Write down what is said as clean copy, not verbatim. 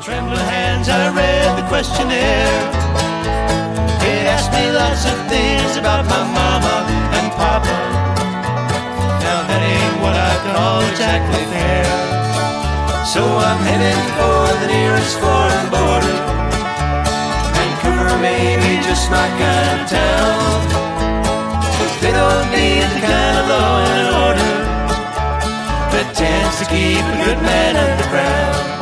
Trembling hands, I read the questionnaire. It asked me lots of things about my mama and papa. Now that ain't what I call exactly fair. So I'm heading for the nearest foreign border. Vancouver may be just my kind of town, but they don't need the kind of law and order that tends to keep a good man underground.